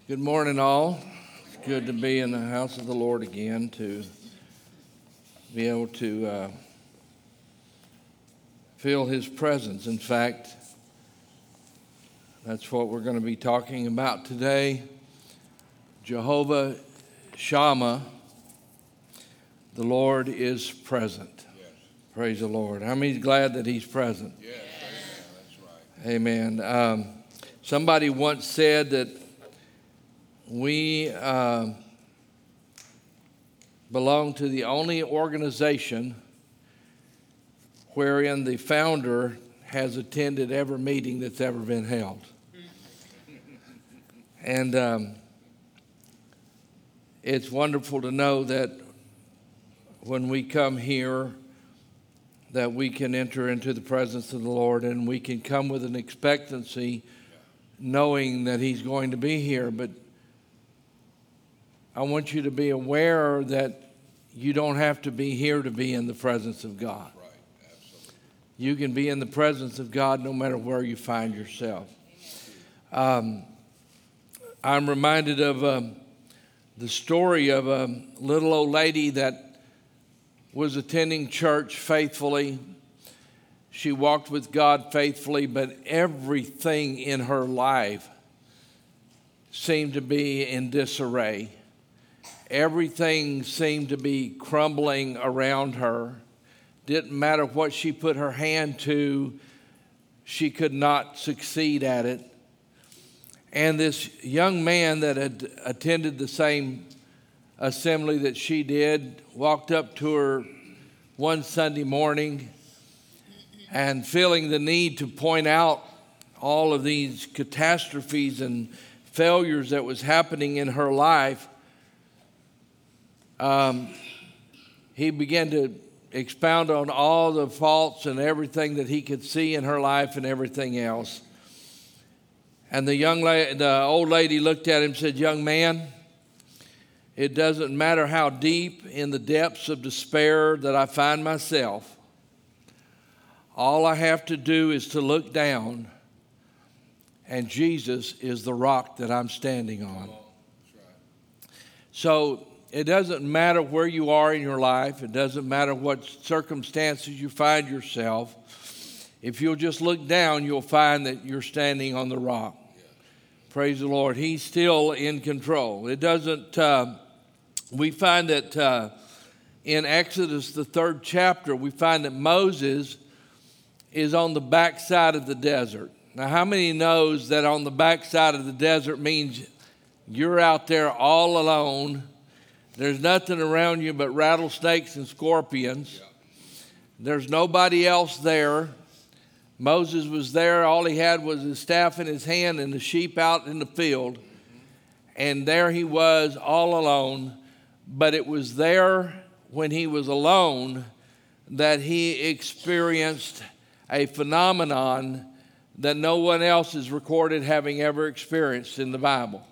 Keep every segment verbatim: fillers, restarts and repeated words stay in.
Good morning, all. It's good to be in the house of the Lord again, to be able to uh, feel His presence. In fact, that's what we're going to be talking about today. Jehovah Shammah, the Lord is present. Yes. Praise the Lord. How many's glad that He's present? Yes, that's right. Amen. Um, somebody once said that we uh, belong to the only organization wherein the founder has attended every meeting that's ever been held. And um, it's wonderful to know that when we come here, that we can enter into the presence of the Lord, and we can come with an expectancy knowing that He's going to be here. But I want you to be aware that you don't have to be here to be in the presence of God. Right, absolutely. You can be in the presence of God no matter where you find yourself. Um, I'm reminded of um, the story of a little old lady that was attending church faithfully. She walked with God faithfully, but everything in her life seemed to be in disarray. Everything seemed to be crumbling around her. Didn't matter what she put her hand to, she could not succeed at it. And this young man that had attended the same assembly that she did walked up to her one Sunday morning and feeling the need to point out all of these catastrophes and failures that was happening in her life, um, he began to expound on all the faults and everything that he could see in her life and everything else. And the young la- the old lady looked at him and said, "Young man, it doesn't matter how deep in the depths of despair that I find myself. All I have to do is to look down, and Jesus is the rock that I'm standing on." So it doesn't matter where you are in your life. It doesn't matter what circumstances you find yourself. If you'll just look down, you'll find that you're standing on the rock. Praise the Lord. He's still in control. It doesn't, uh, we find that uh, in Exodus, the third chapter, we find that Moses is on the backside of the desert. Now, how many knows that on the backside of the desert means you're out there all alone? There's nothing around you but rattlesnakes and scorpions. There's nobody else there. Moses was there. All he had was his staff in his hand and the sheep out in the field. And there he was all alone. But it was there when he was alone that he experienced a phenomenon that no one else is recorded having ever experienced in the Bible.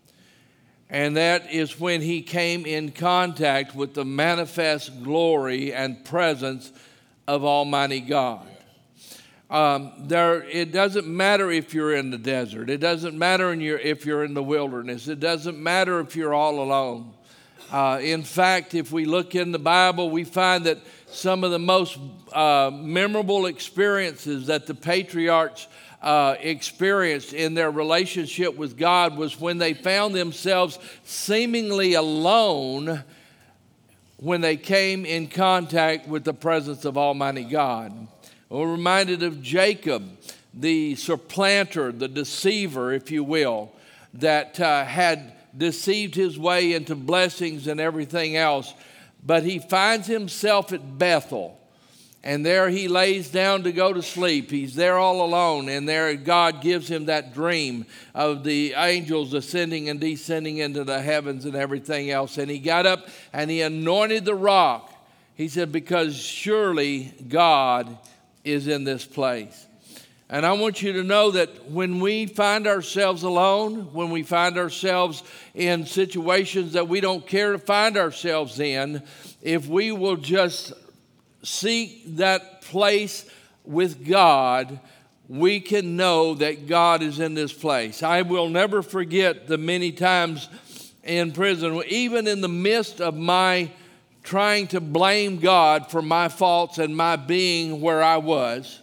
And that is when he came in contact with the manifest glory and presence of Almighty God. Um, there, it doesn't matter if you're in the desert. It doesn't matter in your, if you're in the wilderness. It doesn't matter if you're all alone. Uh, in fact, if we look in the Bible, we find that some of the most uh, memorable experiences that the patriarchs uh, experienced in their relationship with God was when they found themselves seemingly alone when they came in contact with the presence of Almighty God. We're reminded of Jacob, the supplanter, the deceiver, if you will, that uh, had deceived his way into blessings and everything else. But he finds himself at Bethel, and there he lays down to go to sleep. He's there all alone, and there God gives him that dream of the angels ascending and descending into the heavens and everything else. And he got up and he anointed the rock. He said, because surely God is in this place. And I want you to know that when we find ourselves alone, when we find ourselves in situations that we don't care to find ourselves in, if we will just seek that place with God, we can know that God is in this place. I will never forget the many times in prison, even in the midst of my trying to blame God for my faults and my being where I was,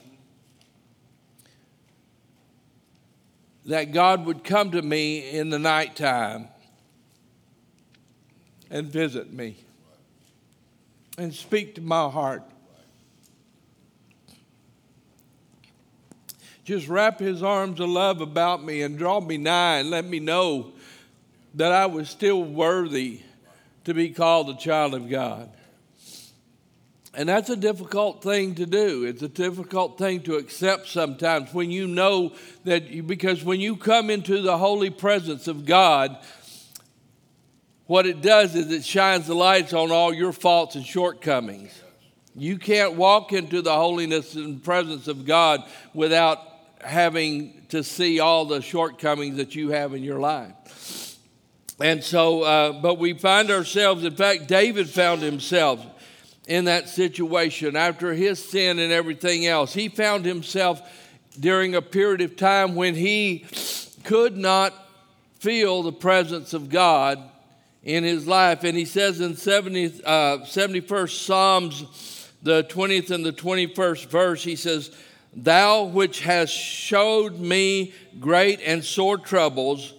that God would come to me in the nighttime and visit me and speak to my heart. Just wrap his arms of love about me and draw me nigh and let me know that I was still worthy to be called a child of God. And that's a difficult thing to do. It's a difficult thing to accept sometimes when you know that, you, because when you come into the holy presence of God, what it does is it shines the lights on all your faults and shortcomings. You can't walk into the holiness and presence of God without having to see all the shortcomings that you have in your life. And so, uh, but we find ourselves, in fact, David found himself in that situation after his sin and everything else. He found himself during a period of time when he could not feel the presence of God in his life. And he says in seventy, uh, seventy-first Psalms, the twentieth and the twenty-first verse, he says, "Thou which hast showed me great and sore troubles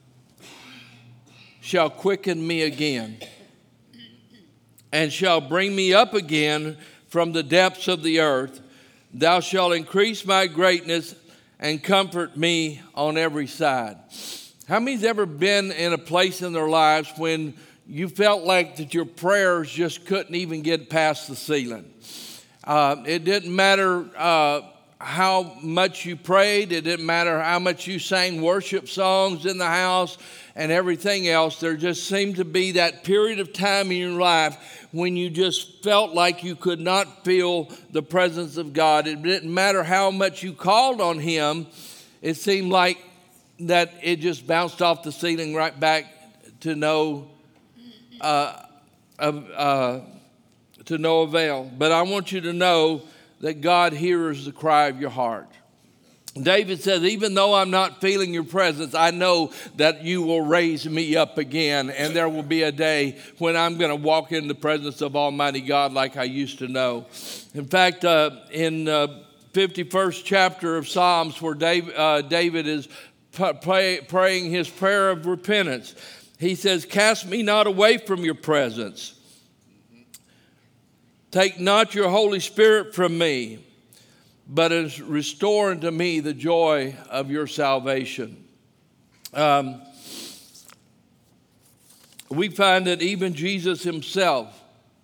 shall quicken me again, and shall bring me up again from the depths of the earth. Thou shalt increase my greatness and comfort me on every side." How many's ever been in a place in their lives when you felt like that your prayers just couldn't even get past the ceiling? Uh, it didn't matter uh, how much you prayed. It didn't matter how much you sang worship songs in the house and everything else. There just seemed to be that period of time in your life when you just felt like you could not feel the presence of God. It didn't matter how much you called on him. It seemed like that it just bounced off the ceiling right back to no uh, uh, to no avail. But I want you to know that God hears the cry of your heart. David says, even though I'm not feeling your presence, I know that you will raise me up again, and there will be a day when I'm going to walk in the presence of Almighty God like I used to know. In fact, uh, in uh, fifty-first chapter of Psalms, where David, uh, David is Pray, praying his prayer of repentance, he says, "Cast me not away from your presence. Take not your Holy Spirit from me, but restore unto me the joy of your salvation." Um, we find that even Jesus himself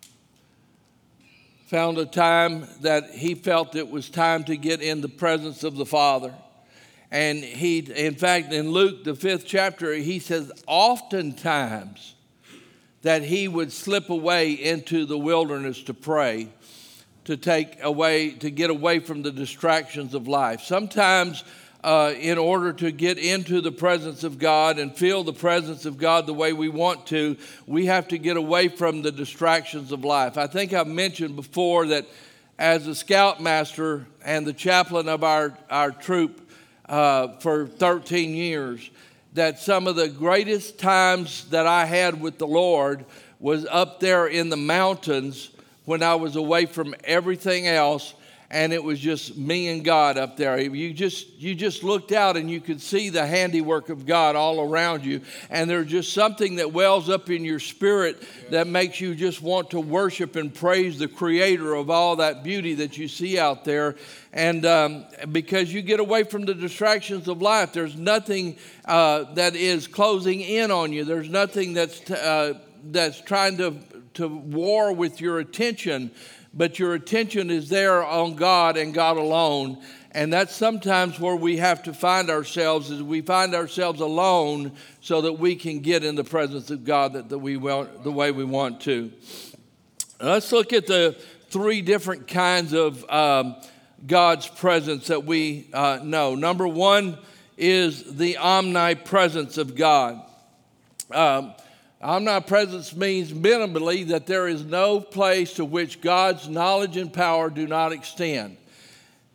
found a time that he felt it was time to get in the presence of the Father. And he, in fact, in Luke, the fifth chapter, he says oftentimes that he would slip away into the wilderness to pray, to take away, to get away from the distractions of life. Sometimes uh, in order to get into the presence of God and feel the presence of God the way we want to, we have to get away from the distractions of life. I think I've mentioned before that as a scoutmaster and the chaplain of our, our troop, Uh, for thirteen years, that some of the greatest times that I had with the Lord was up there in the mountains when I was away from everything else, and it was just me and God up there. You just you just looked out and you could see the handiwork of God all around you, and there's just something that wells up in your spirit that makes you just want to worship and praise the Creator of all that beauty that you see out there. And um, because you get away from the distractions of life, there's nothing uh, that is closing in on you. There's nothing that's t- uh, that's trying to to war with your attention. But your attention is there on God and God alone. And that's sometimes where we have to find ourselves, is we find ourselves alone so that we can get in the presence of God that, that we want, the way we want to. Let's look at the three different kinds of um, God's presence that we uh, know. Number one is the omnipresence of God. Um, Omnipresence means minimally that there is no place to which God's knowledge and power do not extend.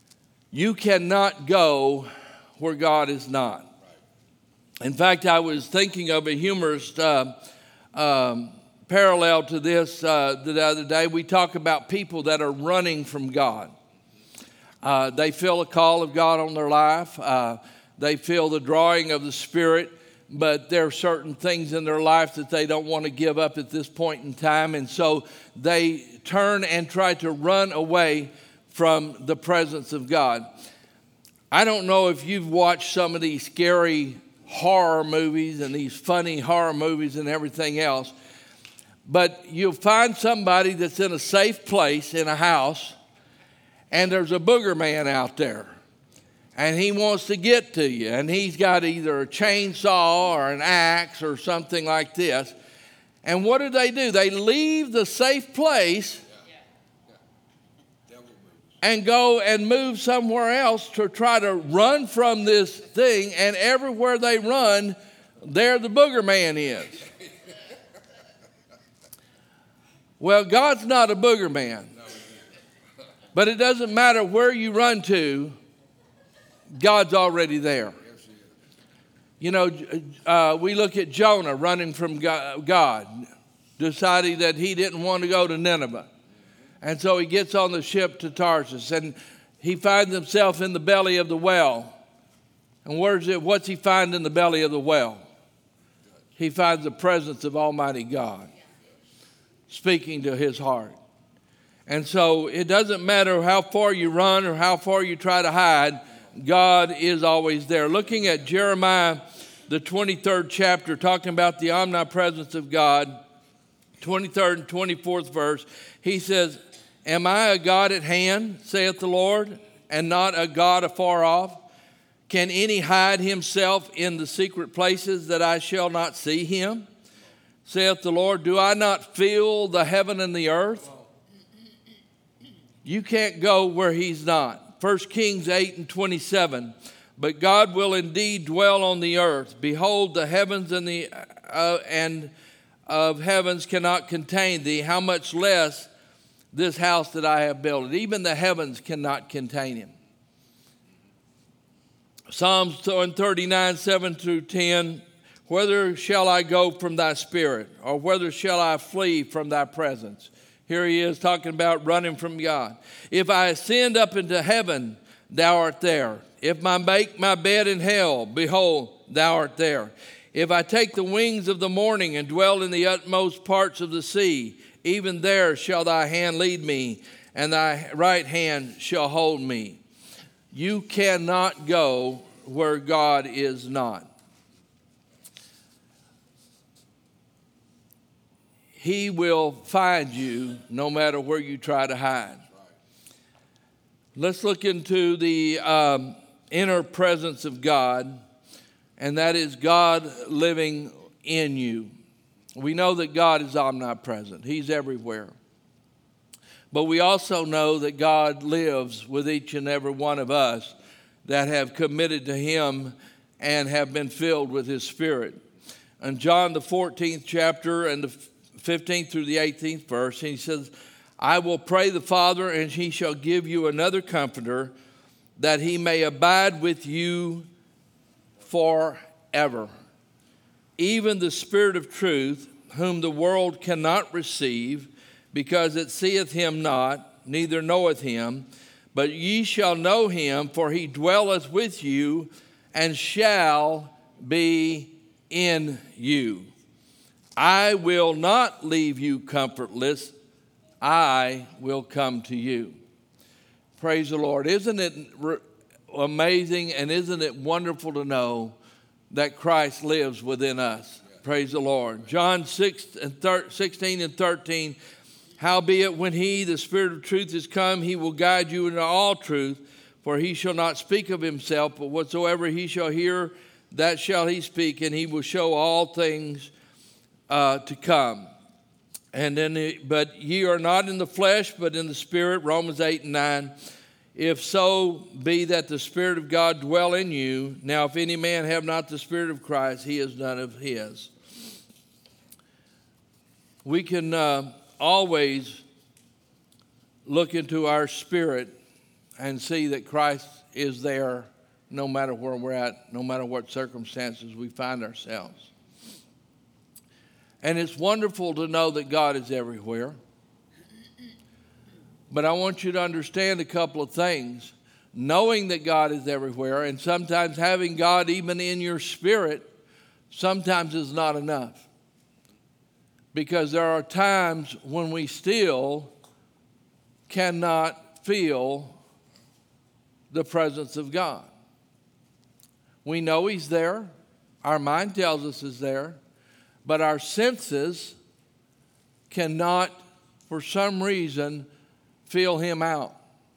You cannot go where God is not. In fact, I was thinking of a humorous uh, um, parallel to this uh, the other day. We talk about people that are running from God. Uh, they feel a call of God on their life. Uh, they feel the drawing of the Spirit, but there are certain things in their life that they don't want to give up at this point in time. And so they turn and try to run away from the presence of God. I don't know if you've watched some of these scary horror movies and these funny horror movies and everything else, but you'll find somebody that's in a safe place in a house, and there's a booger man out there, and he wants to get to you, and he's got either a chainsaw or an axe or something like this. And what do they do? They leave the safe place and go and move somewhere else to try to run from this thing, and everywhere they run, there the booger man is. Well, God's not a booger man. But it doesn't matter where you run to, God's already there. You know, uh, we look at Jonah running from God, deciding that he didn't want to go to Nineveh. And so he gets on the ship to Tarsus, and he finds himself in the belly of the well. And where's it? What's he find in the belly of the well? He finds the presence of Almighty God speaking to his heart. And so it doesn't matter how far you run or how far you try to hide, God is always there. Looking at Jeremiah, the twenty-third chapter, talking about the omnipresence of God, twenty-third and twenty-fourth verse, he says, "Am I a God at hand, saith the Lord, and not a God afar off? Can any hide himself in the secret places that I shall not see him? Saith the Lord, do I not fill the heaven and the earth?" You can't go where he's not. First Kings eight and twenty-seven. "But God will indeed dwell on the earth. Behold, the heavens and the uh, and of heavens cannot contain thee. How much less this house that I have built? Even the heavens cannot contain him." Psalms thirty-nine, seven through ten. "Whither shall I go from thy spirit? Or whither shall I flee from thy presence?" Here he is talking about running from God. "If I ascend up into heaven, thou art there. If I make my bed in hell, behold, thou art there. If I take the wings of the morning and dwell in the utmost parts of the sea, even there shall thy hand lead me, and thy right hand shall hold me." You cannot go where God is not. He will find you no matter where you try to hide. Let's look into the um, inner presence of God, and that is God living in you. We know that God is omnipresent. He's everywhere. But we also know that God lives with each and every one of us that have committed to him and have been filled with his Spirit. In John, the fourteenth chapter and the fifteenth through the eighteenth verse, he says, "I will pray the Father, and he shall give you another comforter, that he may abide with you forever. Even the Spirit of truth, whom the world cannot receive, because it seeth him not, neither knoweth him. But ye shall know him, for he dwelleth with you, and shall be in you. I will not leave you comfortless. I will come to you." Praise the Lord. Isn't it amazing and isn't it wonderful to know that Christ lives within us? Praise the Lord. John six and sixteen and thirteen. "Howbeit when he, the Spirit of truth, is come, he will guide you into all truth. For he shall not speak of himself, but whatsoever he shall hear, that shall he speak, and he will show all things uh, to come. And then, the, but ye are not in the flesh, but in the Spirit." Romans eight and nine. "If so be that the Spirit of God dwell in you. Now if any man have not the Spirit of Christ, he is none of his." We can uh, always look into our spirit, and see that Christ is there no matter where we're at, no matter what circumstances we find ourselves. And it's wonderful to know that God is everywhere. But I want you to understand a couple of things. Knowing that God is everywhere and sometimes having God even in your spirit sometimes is not enough. Because there are times when we still cannot feel the presence of God. We know He's there. Our mind tells us He's there. But our senses cannot, for some reason, feel Him out.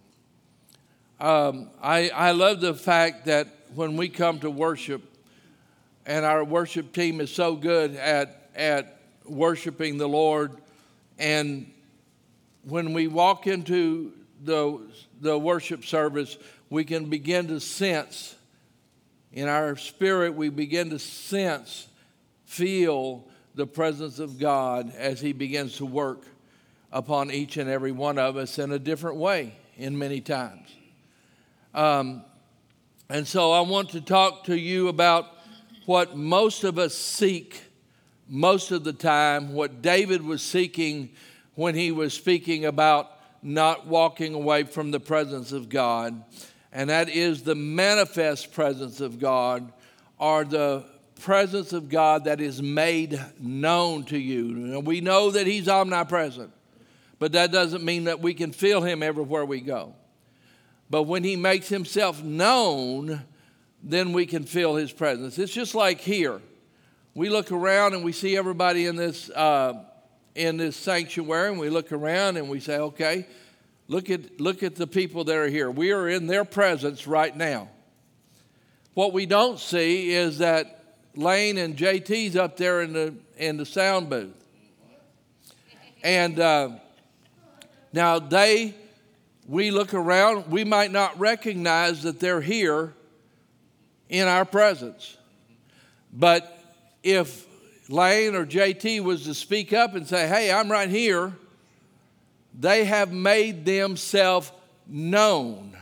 Um, I, I love the fact that when we come to worship, and our worship team is so good at, at worshiping the Lord, and when we walk into the, the worship service, we can begin to sense, in our spirit, we begin to sense, feel the presence of God as He begins to work upon each and every one of us in a different way in many times. Um, and so I want to talk to you about what most of us seek most of the time, what David was seeking when he was speaking about not walking away from the presence of God. And that is the manifest presence of God, or the presence of God that is made known to you. And we know that He's omnipresent, but that doesn't mean that we can feel Him everywhere we go. But when He makes Himself known, then we can feel His presence. It's just like here. We look around and we see everybody in this uh, in this sanctuary, and we look around and we say, okay, look at look at the people that are here. We are in their presence right now. What we don't see is that Lane and J T's up there in the in the sound booth. And uh, now they, we look around, we might not recognize that they're here in our presence. But if Lane or J T was to speak up and say, hey, I'm right here, they have made themselves known.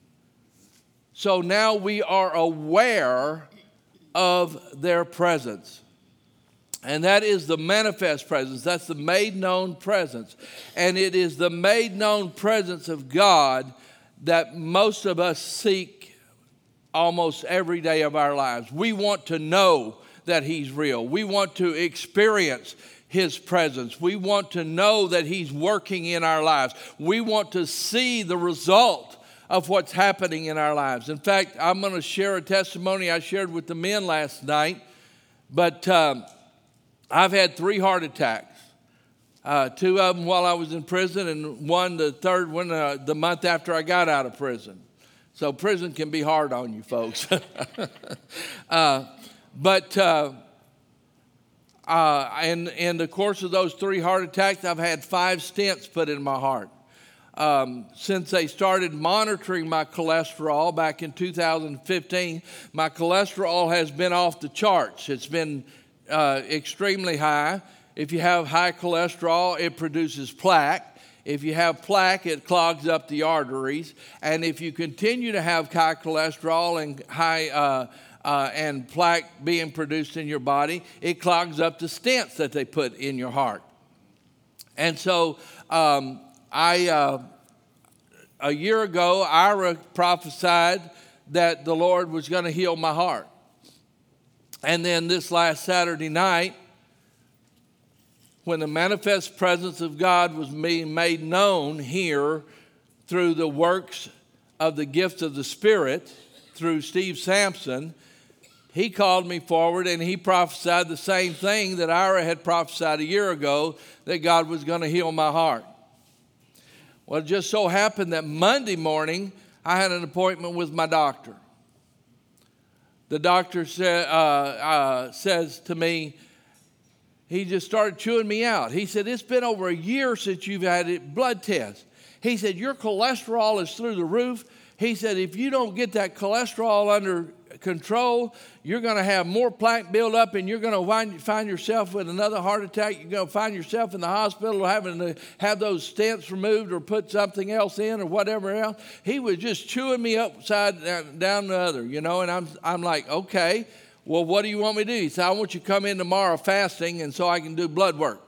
So now we are aware of their presence. And that is the manifest presence. That's the made known presence. And it is the made known presence of God that most of us seek almost every day of our lives. We want to know that He's real. We want to experience His presence. We want to know that He's working in our lives. We want to see the result of what's happening in our lives. In fact, I'm going to share a testimony I shared with the men last night, but um, I've had three heart attacks, uh, two of them while I was in prison, and one, the third one, uh, the month after I got out of prison. So prison can be hard on you folks. uh, but uh, uh, in, in the course of those three heart attacks, I've had five stents put in my heart. Um, since they started monitoring my cholesterol back in two thousand fifteen, my cholesterol has been off the charts. It's been uh, extremely high. If you have high cholesterol, it produces plaque. If you have plaque, it clogs up the arteries. And if you continue to have high cholesterol and high uh, uh, and plaque being produced in your body, it clogs up the stents that they put in your heart. And so um, I, uh, a year ago, Ira prophesied that the Lord was going to heal my heart. And then this last Saturday night, when the manifest presence of God was being made known here through the works of the gift of the Spirit, through Steve Sampson, he called me forward and he prophesied the same thing that Ira had prophesied a year ago, that God was going to heal my heart. Well, it just so happened that Monday morning, I had an appointment with my doctor. The doctor sa- uh, uh, says to me, he just started chewing me out. He said, it's been over a year since you've had a blood test. He said, your cholesterol is through the roof. He said, if you don't get that cholesterol under control, you're going to have more plaque build up, and you're going to find, find yourself with another heart attack. You're going to find yourself in the hospital having to have those stents removed or put something else in or whatever else. He was just chewing me upside down, down the other, you know, and I'm, I'm like, okay, well, what do you want me to do? He said, I want you to come in tomorrow fasting, and so I can do blood work.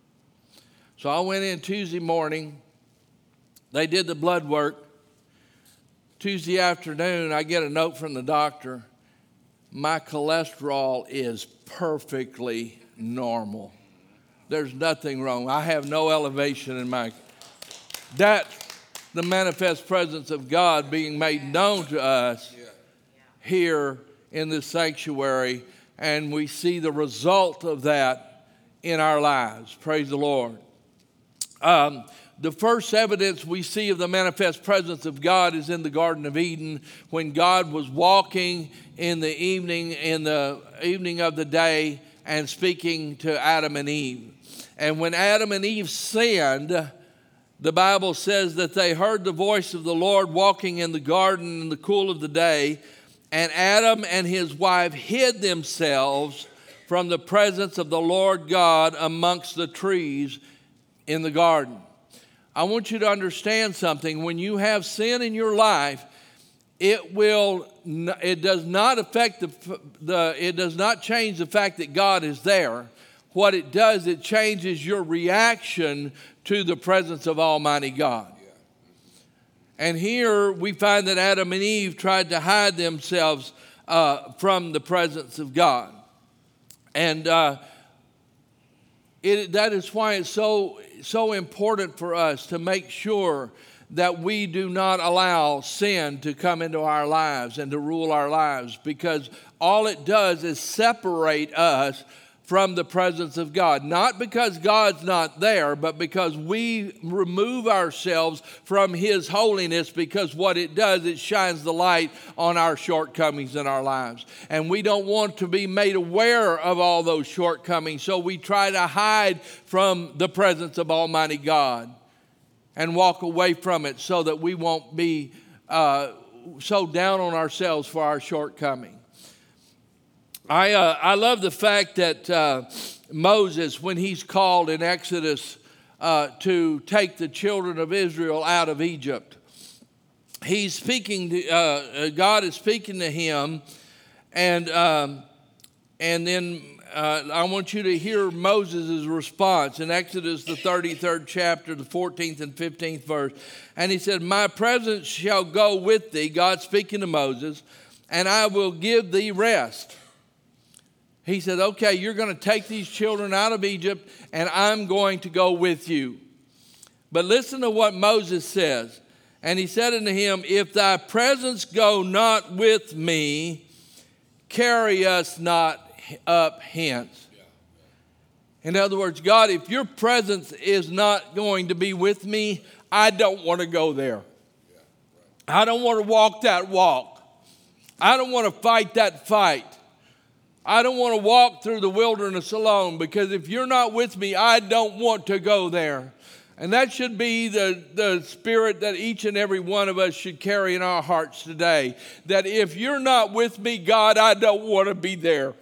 So I went in Tuesday morning. They did the blood work. Tuesday afternoon, I get a note from the doctor. My cholesterol is perfectly normal. There's nothing wrong. I have no elevation in my... That's the manifest presence of God being made known to us here in this sanctuary, and we see the result of that in our lives. Praise the Lord. Um, The first evidence we see of the manifest presence of God is in the Garden of Eden, when God was walking in the evening, in the evening of the day, and speaking to Adam and Eve. And when Adam and Eve sinned, the Bible says that they heard the voice of the Lord walking in the garden in the cool of the day, and Adam and his wife hid themselves from the presence of the Lord God amongst the trees in the garden. I want you to understand something. When you have sin in your life, it will. It does not affect the, the. It does not change the fact that God is there. What it does, it changes your reaction to the presence of Almighty God. And here we find that Adam and Eve tried to hide themselves uh, from the presence of God, and uh, it, that is why it's so. so important for us to make sure that we do not allow sin to come into our lives and to rule our lives, because all it does is separate us from the presence of God. Not because God's not there, but because we remove ourselves from His holiness, because what it does, it shines the light on our shortcomings in our lives. And we don't want to be made aware of all those shortcomings, so we try to hide from the presence of Almighty God and walk away from it so that we won't be uh, so down on ourselves for our shortcomings. I uh, I love the fact that uh, Moses, when he's called in Exodus uh, to take the children of Israel out of Egypt, he's speaking to, uh, God is speaking to him, and um, and then uh, I want you to hear Moses' response in Exodus, the thirty-third chapter, the fourteenth and fifteenth verse. And he said, my presence shall go with thee, God speaking to Moses, and I will give thee rest. He said, okay, you're going to take these children out of Egypt, and I'm going to go with you. But listen to what Moses says. And he said unto him, if thy presence go not with me, carry us not up hence. In other words, God, if your presence is not going to be with me, I don't want to go there. I don't want to walk that walk. I don't want to fight that fight. I don't want to walk through the wilderness alone, because if you're not with me, I don't want to go there. And that should be the, the spirit that each and every one of us should carry in our hearts today. That if you're not with me, God, I don't want to be there.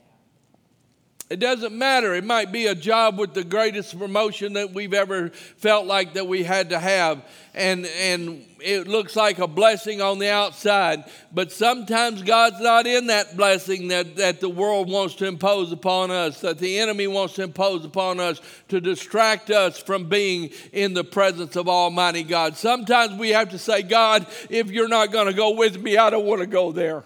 It doesn't matter. It might be a job with the greatest promotion that we've ever felt like that we had to have. And, and it looks like a blessing on the outside. But sometimes God's not in that blessing that, that the world wants to impose upon us, that the enemy wants to impose upon us to distract us from being in the presence of Almighty God. Sometimes we have to say, God, if you're not going to go with me, I don't want to go there.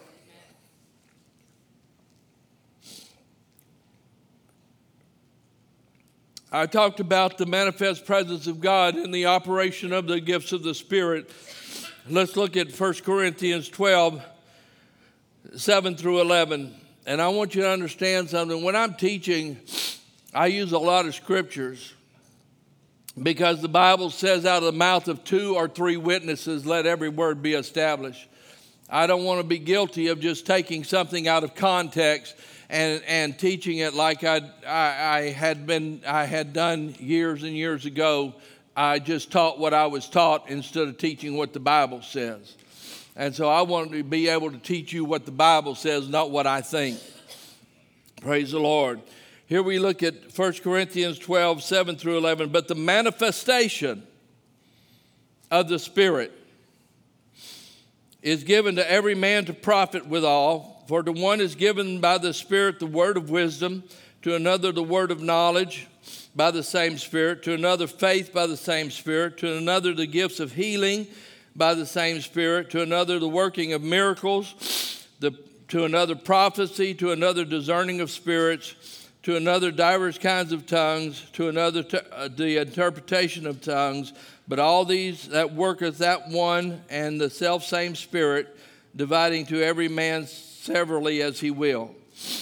I talked about the manifest presence of God and the operation of the gifts of the Spirit. Let's look at First Corinthians twelve, seven through eleven. And I want you to understand something. When I'm teaching, I use a lot of scriptures, because the Bible says out of the mouth of two or three witnesses, let every word be established. I don't want to be guilty of just taking something out of context and, and teaching it like I'd, I, I had been, I had done years and years ago. I just taught what I was taught instead of teaching what the Bible says. And so I want to be able to teach you what the Bible says, not what I think. Praise the Lord. Here we look at First Corinthians twelve, seven through eleven. But the manifestation of the Spirit is given to every man to profit withal. For to one is given by the Spirit the word of wisdom, to another the word of knowledge by the same Spirit, to another faith by the same Spirit, to another the gifts of healing by the same Spirit, to another the working of miracles, the, to another prophecy, to another discerning of spirits, to another divers kinds of tongues, to another t- uh, the interpretation of tongues. But all these that worketh that one and the selfsame Spirit, dividing to every man severally as he will.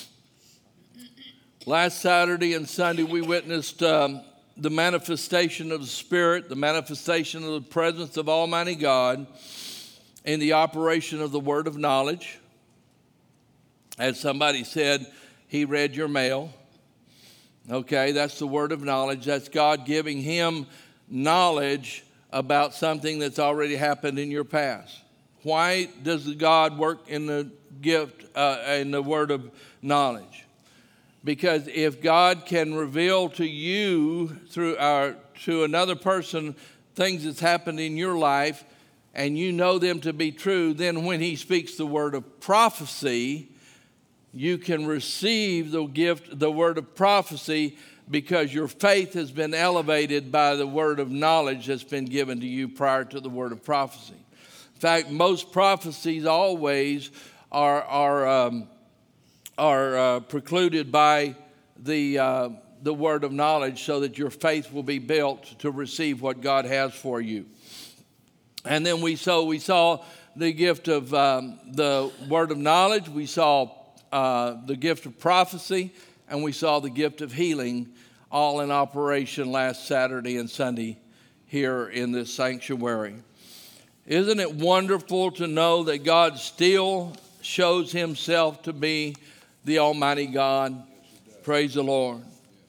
Last Saturday and Sunday we witnessed um, the manifestation of the Spirit, the manifestation of the presence of Almighty God in the operation of the word of knowledge. As somebody said, he read your mail. Okay, that's the word of knowledge. That's God giving him knowledge about something that's already happened in your past. Why does God work in the gift, uh, in the word of knowledge? Because if God can reveal to you through our, to another person things that's happened in your life and you know them to be true, then when he speaks the word of prophecy, you can receive the gift, the word of prophecy, because your faith has been elevated by the word of knowledge that's been given to you prior to the word of prophecy. In fact, most prophecies always are are um, are uh, precluded by the uh, the word of knowledge, so that your faith will be built to receive what God has for you. And then we saw we saw the gift of um, the word of knowledge. We saw uh, the gift of prophecy, and we saw the gift of healing, all in operation last Saturday and Sunday here in this sanctuary. Isn't it wonderful to know that God still shows himself to be the Almighty God? Yes, praise the Lord.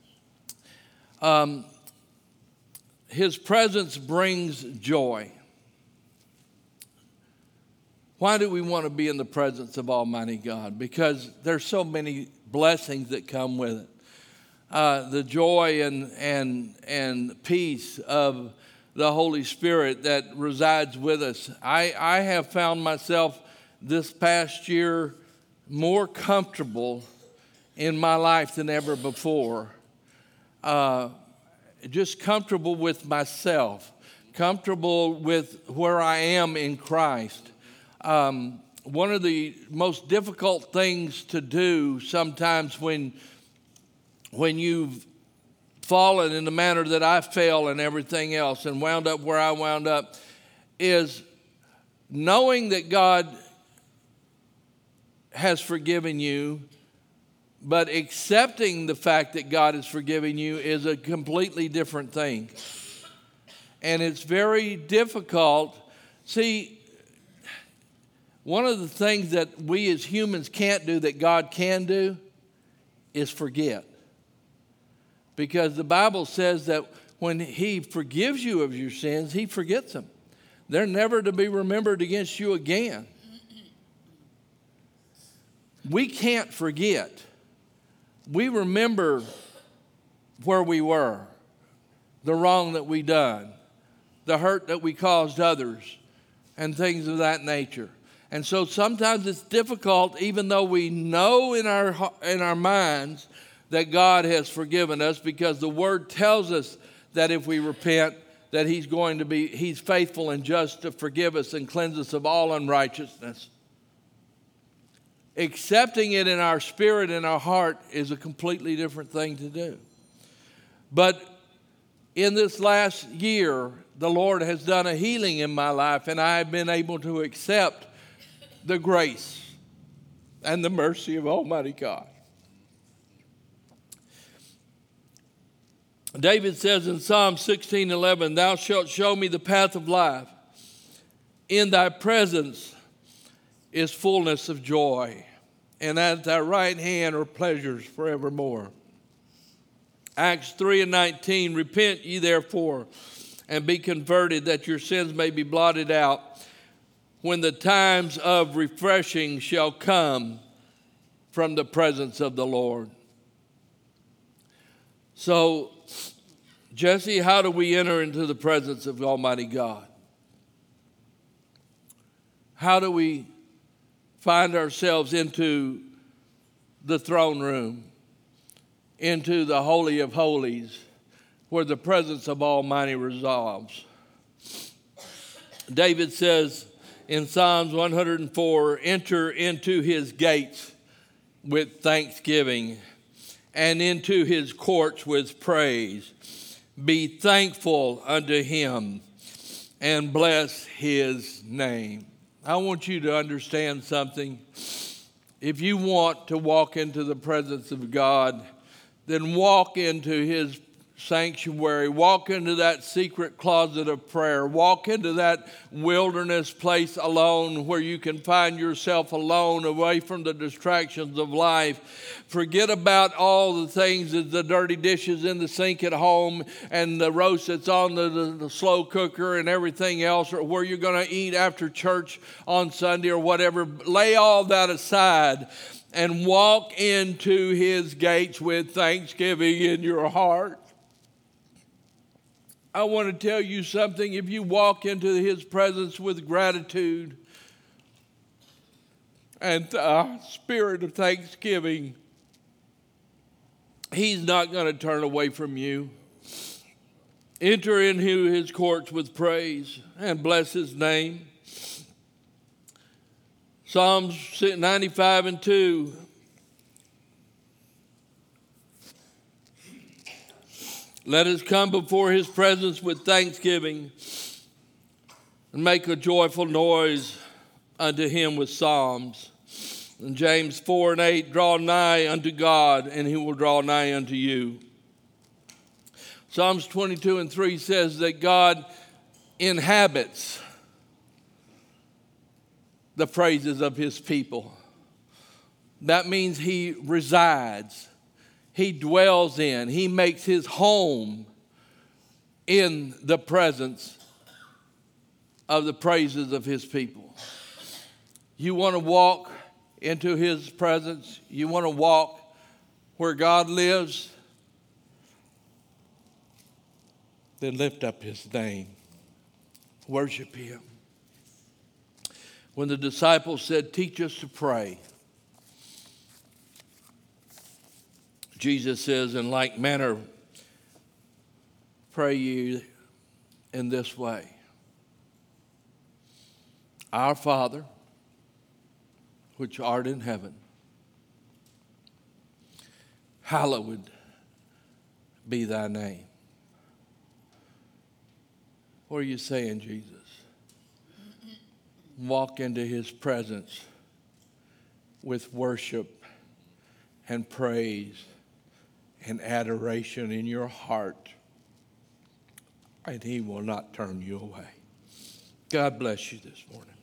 Um, his presence brings joy. Why do we want to be in the presence of Almighty God? Because there's so many blessings that come with it. Uh, the joy and, and, and peace of the Holy Spirit that resides with us. I, I have found myself this past year more comfortable in my life than ever before. Uh, just comfortable with myself, comfortable with where I am in Christ. Um, one of the most difficult things to do sometimes when when you've fallen in the manner that I fell and everything else and wound up where I wound up, is knowing that God has forgiven you, but accepting the fact that God has forgiven you is a completely different thing. And it's very difficult. See, one of the things that we as humans can't do that God can do is forget. Because the Bible says that when he forgives you of your sins, he forgets them. They're never to be remembered against you again. We can't forget. We remember where we were, the wrong that we done, the hurt that we caused others, and things of that nature. And so sometimes it's difficult, even though we know in our in our minds that God has forgiven us, because the Word tells us that if we repent, that He's going to be, He's faithful and just to forgive us and cleanse us of all unrighteousness. Accepting it in our spirit and our heart is a completely different thing to do. But in this last year, the Lord has done a healing in my life, and I have been able to accept the grace and the mercy of Almighty God. David says in Psalm sixteen eleven, "Thou shalt show me the path of life. In thy presence is fullness of joy, and at thy right hand are pleasures forevermore." Acts three and nineteen, "Repent ye therefore, and be converted, that your sins may be blotted out, when the times of refreshing shall come from the presence of the Lord. So, Jesse, how do we enter into the presence of Almighty God? How do we find ourselves into the throne room, into the Holy of Holies, where the presence of Almighty resides? David says in Psalms one hundred four, enter into his gates with thanksgiving and into his courts with praise. Be thankful unto him and bless his name. I want you to understand something. If you want to walk into the presence of God, then walk into his sanctuary, walk into that secret closet of prayer, walk into that wilderness place alone where you can find yourself alone, away from the distractions of life. Forget about all the things, the dirty dishes in the sink at home and the roast that's on the, the, the slow cooker and everything else, or where you're going to eat after church on Sunday or whatever. Lay all that aside and walk into his gates with thanksgiving in your heart. I want to tell you something. If you walk into his presence with gratitude and a spirit of thanksgiving, he's not going to turn away from you. Enter into his courts with praise and bless his name. Psalms ninety-five and two. Let us come before his presence with thanksgiving and make a joyful noise unto him with psalms. And James four and eight, draw nigh unto God, and he will draw nigh unto you. Psalms twenty-two and three says that God inhabits the praises of his people. That means he resides. He dwells in, he makes his home in the presence of the praises of his people. You want to walk into his presence? You want to walk where God lives? Then lift up his name. Worship him. When the disciples said, teach us to pray, Jesus says, in like manner, pray ye in this way. Our Father, which art in heaven, hallowed be thy name. What are you saying, Jesus? Walk into his presence with worship and praise and adoration in your heart, and he will not turn you away. God bless you this morning.